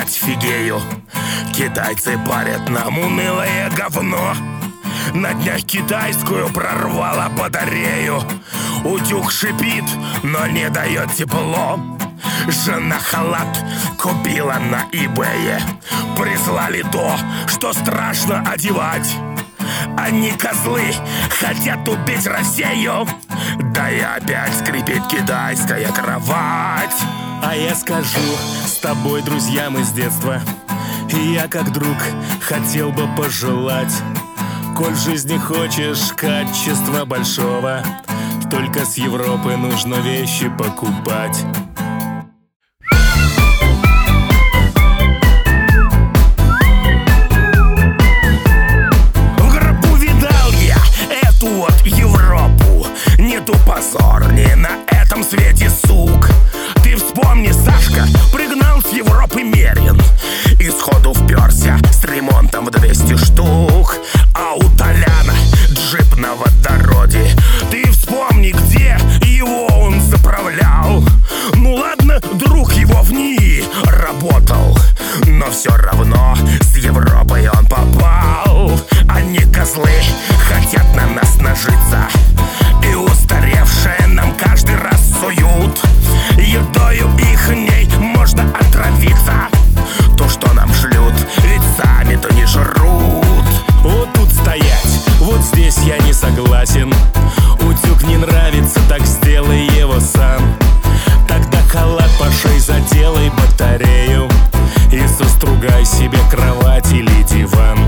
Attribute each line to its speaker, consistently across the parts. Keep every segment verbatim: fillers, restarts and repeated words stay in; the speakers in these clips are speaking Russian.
Speaker 1: мать фигею. Китайцы парят нам унылое говно. На днях китайскую прорвало батарею. Утюг шипит, но не дает тепло. Жена халат купила на eBay. Прислали то, что страшно одевать. Они, козлы, хотят убить Россию. Да и опять скрипит китайская кровать.
Speaker 2: А я скажу, с тобой друзья мы с детства. И я как друг хотел бы пожелать: коль в жизни хочешь качества большого, только с Европы нужно вещи покупать.
Speaker 1: В гробу видал я эту вот Европу. Нету позор ни на этом свете, сук. Ты вспомни, Сашка, пригнал с Европы Мерин и сходу вперся с ремонтом в двести штук. А у Толяна джип на водороде. Ты вспомни, где его он заправлял. Ну ладно, друг его в НИИ работал, но все равно с Европой он попал. Они, козлы, хотят на нас нажиться, и устаревшее нам каждый раз суют. Едою их ней можно отравиться. То, что нам шлют, ведь сами-то не жрут.
Speaker 2: Вот тут стоять, вот здесь я не согласен. Утюг не нравится, так сделай его сам. Тогда халат по шее заделай батарею и состругай себе кровать или диван.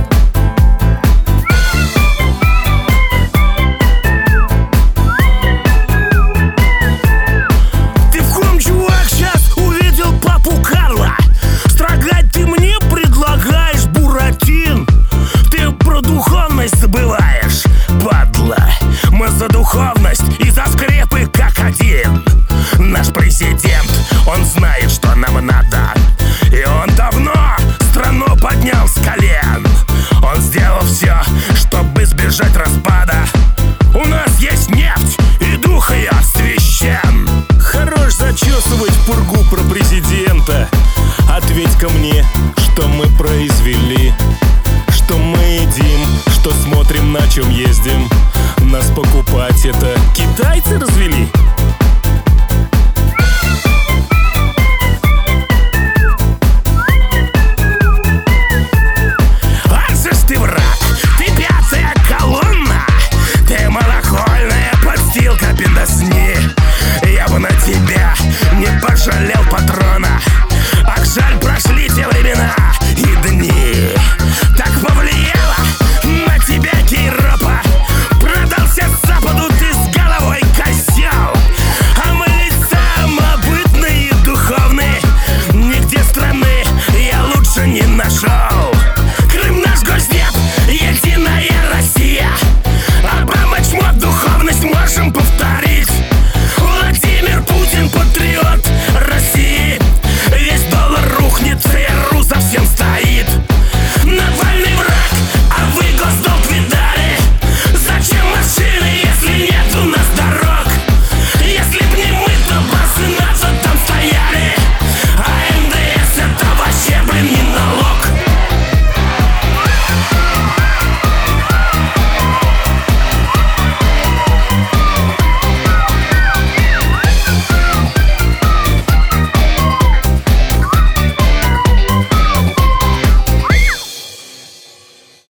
Speaker 1: Ты в ком, чувак, сейчас увидел папу Карла? Строгать ты мне предлагаешь, Буратин? Ты про духовность забываешь, падла. Мы за духовность и за скрепы как один. Наш президент, он знает, что нам надо, и он давно страну поднял с колен. Он сделал все, чтобы избежать распада. У нас есть нефть, и дух ее священ.
Speaker 2: Хорош зачесывать пургу про президента. Ответь-ка мне, что мы произвели, что мы едим, что смотрим, на чем ездим. Нас покупать это китайцы развели?